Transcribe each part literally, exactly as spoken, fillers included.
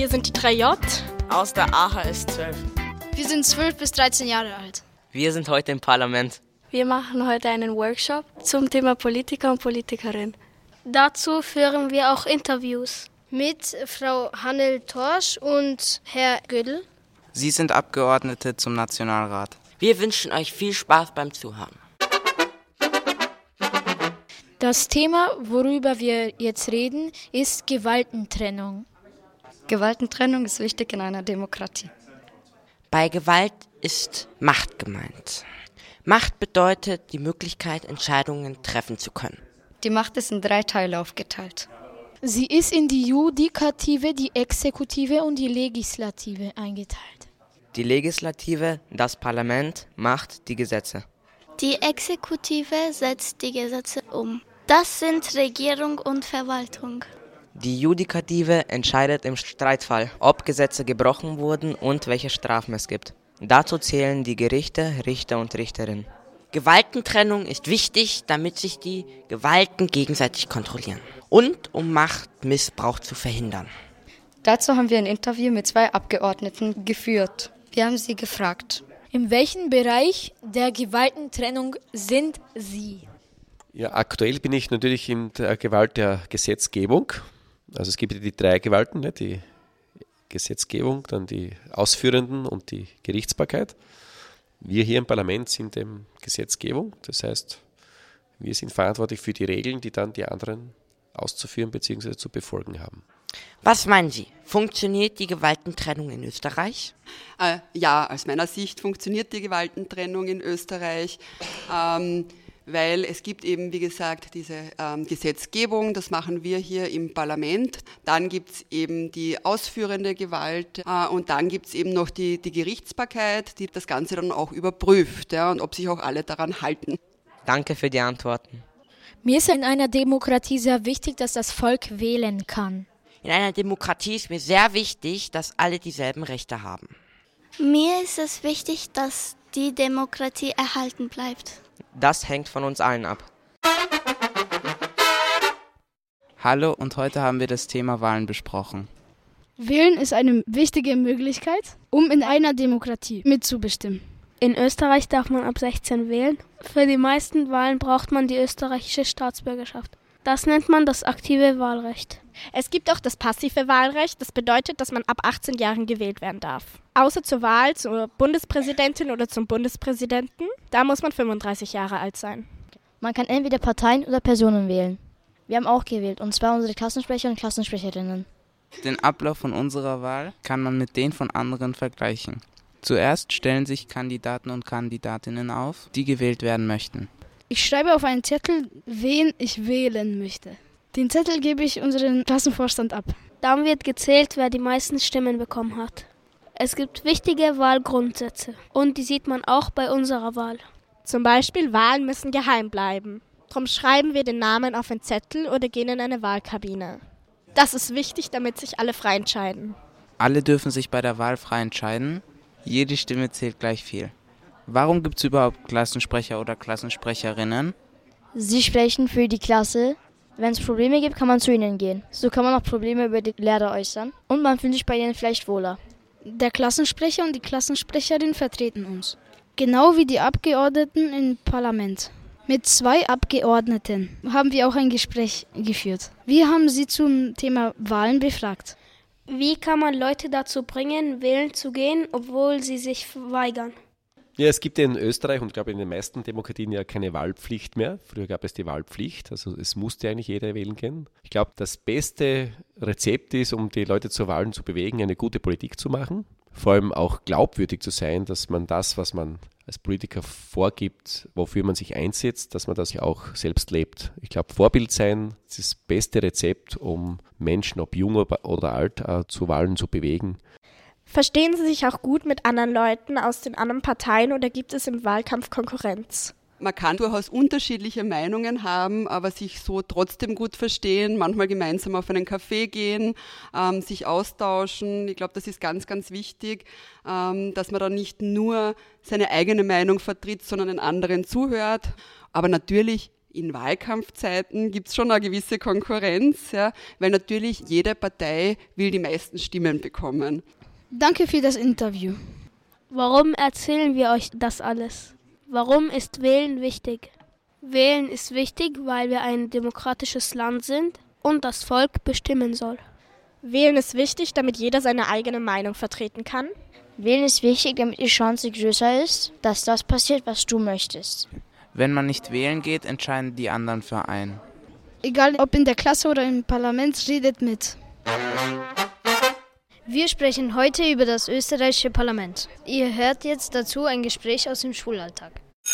Wir sind die drei J aus der A H S zwölf. Wir sind zwölf bis dreizehn Jahre alt. Wir sind heute im Parlament. Wir machen heute einen Workshop zum Thema Politiker und Politikerin. Dazu führen wir auch Interviews mit Frau Hannel Torsch und Herr Gödel. Sie sind Abgeordnete zum Nationalrat. Wir wünschen euch viel Spaß beim Zuhören. Das Thema, worüber wir jetzt reden, ist Gewaltentrennung. Gewaltentrennung ist wichtig in einer Demokratie. Bei Gewalt ist Macht gemeint. Macht bedeutet die Möglichkeit, Entscheidungen treffen zu können. Die Macht ist in drei Teile aufgeteilt. Sie ist in die Judikative, die Exekutive und die Legislative eingeteilt. Die Legislative, das Parlament, macht die Gesetze. Die Exekutive setzt die Gesetze um. Das sind Regierung und Verwaltung. Die Judikative entscheidet im Streitfall, ob Gesetze gebrochen wurden und welche Strafen es gibt. Dazu zählen die Gerichte, Richter und Richterinnen. Gewaltentrennung ist wichtig, damit sich die Gewalten gegenseitig kontrollieren und um Machtmissbrauch zu verhindern. Dazu haben wir ein Interview mit zwei Abgeordneten geführt. Wir haben sie gefragt: In welchem Bereich der Gewaltentrennung sind Sie? Ja, aktuell bin ich natürlich in der Gewalt der Gesetzgebung. Also es gibt die drei Gewalten, ne? Die Gesetzgebung, dann die Ausführenden und die Gerichtsbarkeit. Wir hier im Parlament sind eben Gesetzgebung, das heißt, wir sind verantwortlich für die Regeln, die dann die anderen auszuführen bzw. zu befolgen haben. Was meinen Sie? Funktioniert die Gewaltentrennung in Österreich? Äh, ja, aus meiner Sicht funktioniert die Gewaltentrennung in Österreich, ähm, weil es gibt eben, wie gesagt, diese ähm, Gesetzgebung, das machen wir hier im Parlament. Dann gibt es eben die ausführende Gewalt äh, und dann gibt es eben noch die, die Gerichtsbarkeit, die das Ganze dann auch überprüft, ja, und ob sich auch alle daran halten. Danke für die Antworten. Mir ist in einer Demokratie sehr wichtig, dass das Volk wählen kann. In einer Demokratie ist mir sehr wichtig, dass alle dieselben Rechte haben. Mir ist es wichtig, dass die Demokratie erhalten bleibt. Das hängt von uns allen ab. Hallo, und heute haben wir das Thema Wahlen besprochen. Wählen ist eine wichtige Möglichkeit, um in einer Demokratie mitzubestimmen. In Österreich darf man ab sechzehn wählen. Für die meisten Wahlen braucht man die österreichische Staatsbürgerschaft. Das nennt man das aktive Wahlrecht. Es gibt auch das passive Wahlrecht. Das bedeutet, dass man ab achtzehn Jahren gewählt werden darf. Außer zur Wahl zur Bundespräsidentin oder zum Bundespräsidenten. Da muss man fünfunddreißig Jahre alt sein. Man kann entweder Parteien oder Personen wählen. Wir haben auch gewählt, und zwar unsere Klassensprecher und Klassensprecherinnen. Den Ablauf von unserer Wahl kann man mit den von anderen vergleichen. Zuerst stellen sich Kandidaten und Kandidatinnen auf, die gewählt werden möchten. Ich schreibe auf einen Zettel, wen ich wählen möchte. Den Zettel gebe ich unseren Klassenvorstand ab. Dann wird gezählt, wer die meisten Stimmen bekommen hat. Es gibt wichtige Wahlgrundsätze und die sieht man auch bei unserer Wahl. Zum Beispiel, Wahlen müssen geheim bleiben. Darum schreiben wir den Namen auf einen Zettel oder gehen in eine Wahlkabine. Das ist wichtig, damit sich alle frei entscheiden. Alle dürfen sich bei der Wahl frei entscheiden. Jede Stimme zählt gleich viel. Warum gibt es überhaupt Klassensprecher oder Klassensprecherinnen? Sie sprechen für die Klasse. Wenn es Probleme gibt, kann man zu ihnen gehen. So kann man auch Probleme über die Lehrer äußern und man fühlt sich bei ihnen vielleicht wohler. Der Klassensprecher und die Klassensprecherin vertreten uns. Genau wie die Abgeordneten im Parlament. Mit zwei Abgeordneten haben wir auch ein Gespräch geführt. Wir haben sie zum Thema Wahlen befragt. Wie kann man Leute dazu bringen, wählen zu gehen, obwohl sie sich weigern? Ja, es gibt in Österreich und ich glaube in den meisten Demokratien ja keine Wahlpflicht mehr. Früher gab es die Wahlpflicht, also es musste eigentlich jeder wählen gehen. Ich glaube, das beste Rezept ist, um die Leute zu Wahlen zu bewegen, eine gute Politik zu machen. Vor allem auch glaubwürdig zu sein, dass man das, was man als Politiker vorgibt, wofür man sich einsetzt, dass man das ja auch selbst lebt. Ich glaube, Vorbild sein ist das beste Rezept, um Menschen, ob jung oder alt, zu Wahlen zu bewegen. Verstehen Sie sich auch gut mit anderen Leuten aus den anderen Parteien oder gibt es im Wahlkampf Konkurrenz? Man kann durchaus unterschiedliche Meinungen haben, aber sich so trotzdem gut verstehen, manchmal gemeinsam auf einen Kaffee gehen, ähm, sich austauschen. Ich glaube, das ist ganz, ganz wichtig, ähm, dass man da nicht nur seine eigene Meinung vertritt, sondern den anderen zuhört. Aber natürlich In Wahlkampfzeiten gibt es schon eine gewisse Konkurrenz, ja, weil natürlich jede Partei will die meisten Stimmen bekommen. Danke für das Interview. Warum erzählen wir euch das alles? Warum ist Wählen wichtig? Wählen ist wichtig, weil wir ein demokratisches Land sind und das Volk bestimmen soll. Wählen ist wichtig, damit jeder seine eigene Meinung vertreten kann. Wählen ist wichtig, damit die Chance größer ist, dass das passiert, was du möchtest. Wenn man nicht wählen geht, entscheiden die anderen für einen. Egal ob in der Klasse oder im Parlament, redet mit. Wir sprechen heute über das österreichische Parlament. Ihr hört jetzt dazu ein Gespräch aus dem Schulalltag.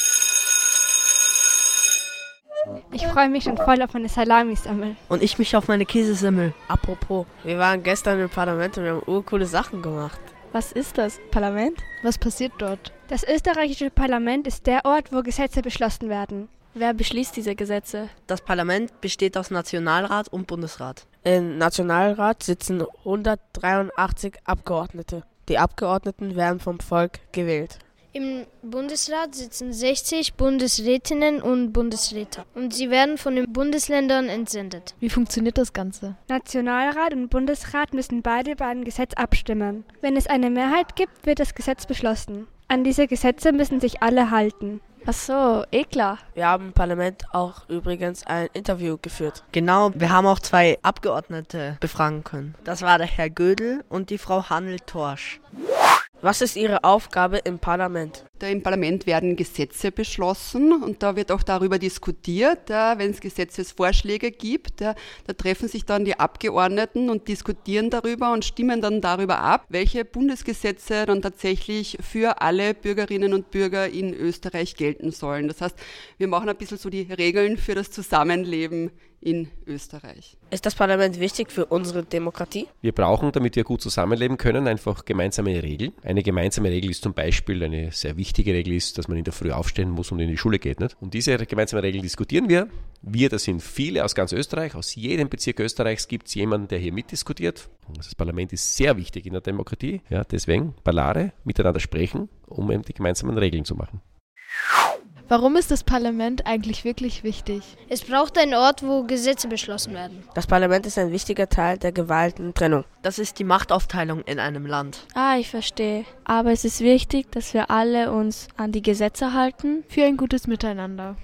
Ich freue mich schon voll auf meine Salami-Semmel. Und ich mich auf meine Käsesemmel. Apropos, wir waren gestern im Parlament und wir haben urcoole Sachen gemacht. Was ist das Parlament? Was passiert dort? Das österreichische Parlament ist der Ort, wo Gesetze beschlossen werden. Wer beschließt diese Gesetze? Das Parlament besteht aus Nationalrat und Bundesrat. Im Nationalrat sitzen hundertdreiundachtzig Abgeordnete. Die Abgeordneten werden vom Volk gewählt. Im Bundesrat sitzen sechzig Bundesrätinnen und Bundesräte und sie werden von den Bundesländern entsendet. Wie funktioniert das Ganze? Nationalrat und Bundesrat müssen beide über ein Gesetz abstimmen. Wenn es eine Mehrheit gibt, wird das Gesetz beschlossen. An diese Gesetze müssen sich alle halten. Ach so, eh klar. Wir haben im Parlament auch übrigens ein Interview geführt. Genau, wir haben auch zwei Abgeordnete befragen können. Das war der Herr Gödel und die Frau Hannel-Torsch. Was ist Ihre Aufgabe im Parlament? Da im Parlament werden Gesetze beschlossen und da wird auch darüber diskutiert, ja, wenn es Gesetzesvorschläge gibt, ja, da treffen sich dann die Abgeordneten und diskutieren darüber und stimmen dann darüber ab, welche Bundesgesetze dann tatsächlich für alle Bürgerinnen und Bürger in Österreich gelten sollen. Das heißt, wir machen ein bisschen so die Regeln für das Zusammenleben in Österreich. Ist das Parlament wichtig für unsere Demokratie? Wir brauchen, damit wir gut zusammenleben können, einfach gemeinsame Regeln. Eine gemeinsame Regel ist zum Beispiel, eine sehr wichtige Regel ist, dass man in der Früh aufstehen muss und in die Schule geht. Nicht? Und diese gemeinsame Regel diskutieren wir. Wir, das sind viele aus ganz Österreich, aus jedem Bezirk Österreichs gibt es jemanden, der hier mitdiskutiert. Das Parlament ist sehr wichtig in der Demokratie. Ja, deswegen Parlare, miteinander sprechen, um eben die gemeinsamen Regeln zu machen. Warum ist das Parlament eigentlich wirklich wichtig? Es braucht einen Ort, wo Gesetze beschlossen werden. Das Parlament ist ein wichtiger Teil der Gewaltentrennung. Das ist die Machtaufteilung in einem Land. Ah, ich verstehe. Aber es ist wichtig, dass wir alle uns an die Gesetze halten. Für ein gutes Miteinander.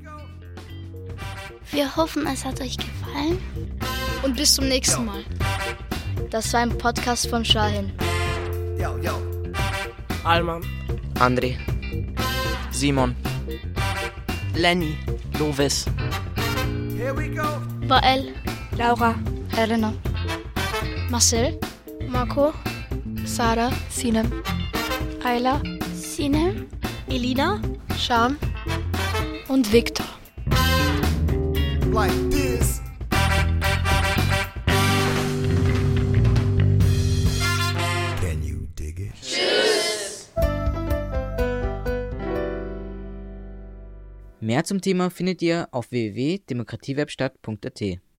Wir hoffen, es hat euch gefallen. Und bis zum nächsten Mal. Das war ein Podcast von Shahin. Yo, yo. Alman. André. Simon. Lenny. Lovis. Here we go. Bael. Laura. Elena. Marcel. Marco. Sarah. Sinem. Ayla. Sinem. Elina. Sham. Und Victor. Like this. Can you dig it? Tschüss. Mehr zum Thema findet ihr auf w w w punkt demokratiewerkstatt punkt a t.